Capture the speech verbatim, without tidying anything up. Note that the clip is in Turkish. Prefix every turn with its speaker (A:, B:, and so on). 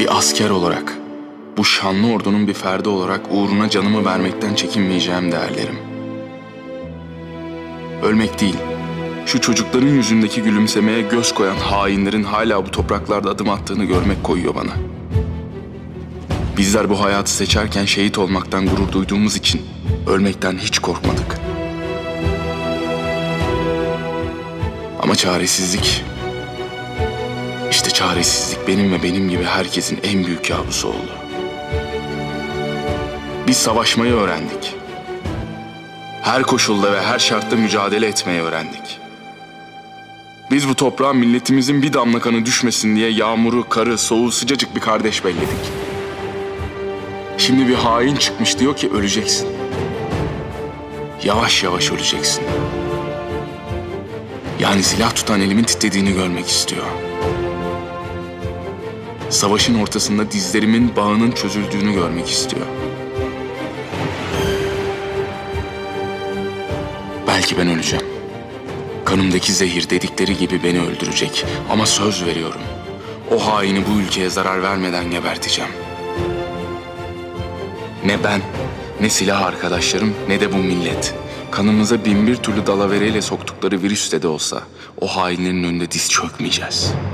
A: Bir asker olarak, bu şanlı ordunun bir ferdi olarak uğruna canımı vermekten çekinmeyeceğim değerlerim. Ölmek değil, şu çocukların yüzündeki gülümsemeye göz koyan hainlerin hala bu topraklarda adım attığını görmek koyuyor bana. Bizler bu hayatı seçerken şehit olmaktan gurur duyduğumuz için ölmekten hiç korkmadık. Ama çaresizlik, işte çaresizlik benim ve benim gibi herkesin en büyük kabusu oldu. Biz savaşmayı öğrendik. Her koşulda ve her şartta mücadele etmeyi öğrendik. Biz bu toprağa milletimizin bir damla kanı düşmesin diye yağmuru, karı, soğuğu sıcacık bir kardeş belledik. Şimdi bir hain çıkmış diyor ki öleceksin. Yavaş yavaş öleceksin. Yani silah tutan elimin titrediğini görmek istiyor. Savaşın ortasında dizlerimin bağının çözüldüğünü görmek istiyor. Belki ben öleceğim. Kanımdaki zehir dedikleri gibi beni öldürecek. Ama söz veriyorum. O haini bu ülkeye zarar vermeden geberteceğim. Ne ben, ne silah arkadaşlarım, ne de bu millet. Kanımıza bin bir türlü dalavereyle soktukları virüste de olsa o hainlerin önünde diz çökmeyeceğiz.